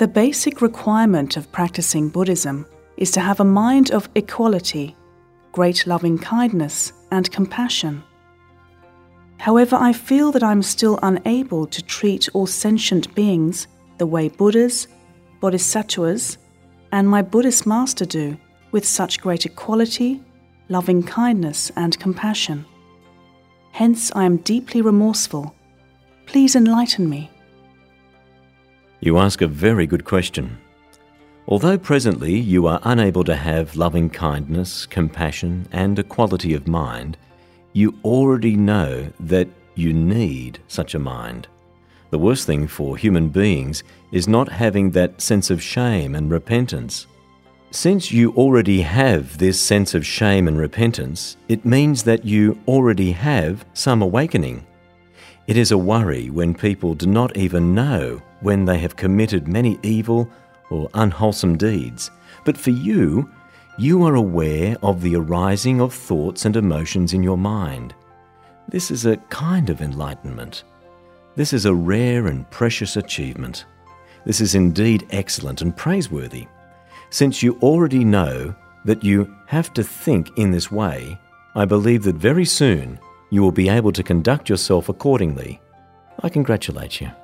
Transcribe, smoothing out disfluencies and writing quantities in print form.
The basic requirement of practicing Buddhism is to have a mind of equality, great loving kindness and compassion. However, I feel that I'm still unable to treat all sentient beings the way Buddhas, Bodhisattvas, and my Buddhist master do, with such great equality, loving kindness and compassion. Hence, I am deeply remorseful. Please enlighten me. You ask a very good question. Although presently you are unable to have loving kindness, compassion, and equality of mind, you already know that you need such a mind. The worst thing for human beings is not having that sense of shame and repentance. Since you already have this sense of shame and repentance, it means that you already have some awakening. It is a worry when people do not even know when they have committed many evil or unwholesome deeds. But for you, you are aware of the arising of thoughts and emotions in your mind. This is a kind of enlightenment. This is a rare and precious achievement. This is indeed excellent and praiseworthy. Since you already know that you have to think in this way, I believe that very soon you will be able to conduct yourself accordingly. I congratulate you.